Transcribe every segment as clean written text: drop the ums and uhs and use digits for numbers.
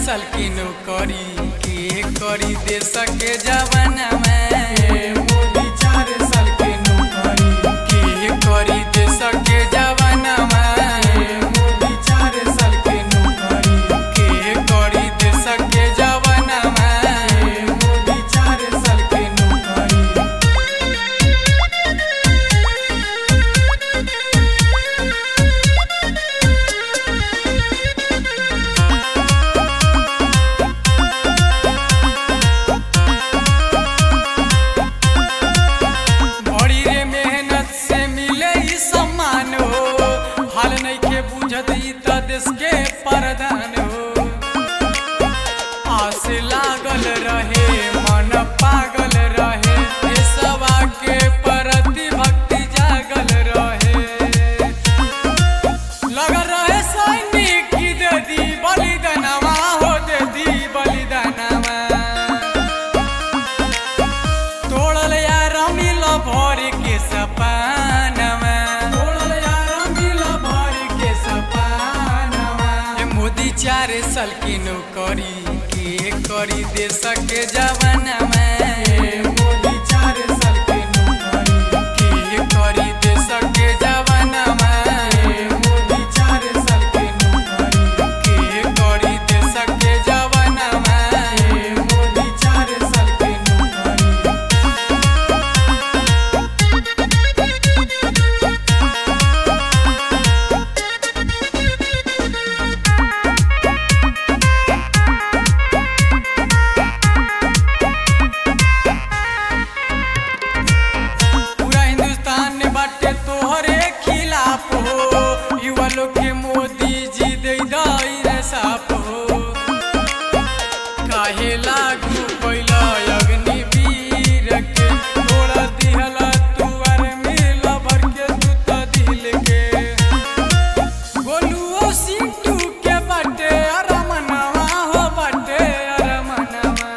साल की नौकरी के करी देश के जवाना में। मोदी 4 साल की नौकरी के करी देश के जवाना में। मोदी 4 साल की नौकरी के करी देश के जवाना में। मोदी 4 साल की नौकरी। देश के प्रधान हो आस लागल रहे मन पागल रहे देशवा के प्रति भक्ति जागल रहे। लगल रहे सैनिक की दे दी बलिदानवा हो दे दी बलिदानवा। तोड़ल यार मिल भर के सपनवा। तोड़ल यार मिल भर के सपनवा। मोदी 4 साल की नौकरी के करी देश के जवाना में। मोदी 4 साल की नौकरी के करी देश के जवाना में। मोदी 4 साल की नौकरी के करी देश के जवाना में। मोदी 4 साल की नौकरी। के मोदी जी दे साफ हो काहे लागू कैला अग्निवीर के। तोड़ा दिहला तुअर मिल भर के दूत दिल के। गोलुओ सिंटू के बाटे अरमनवा हो बाटे अरमनवा।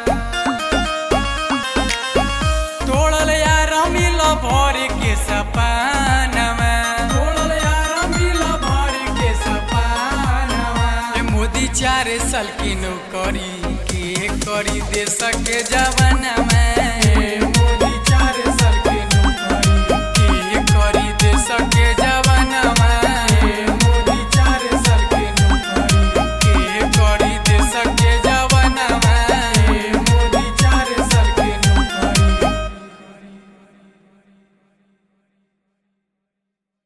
तोड़ल यार मिल भर के सपनवा। मोदी 4 साल की नौकरी के करी देश के जवाना में।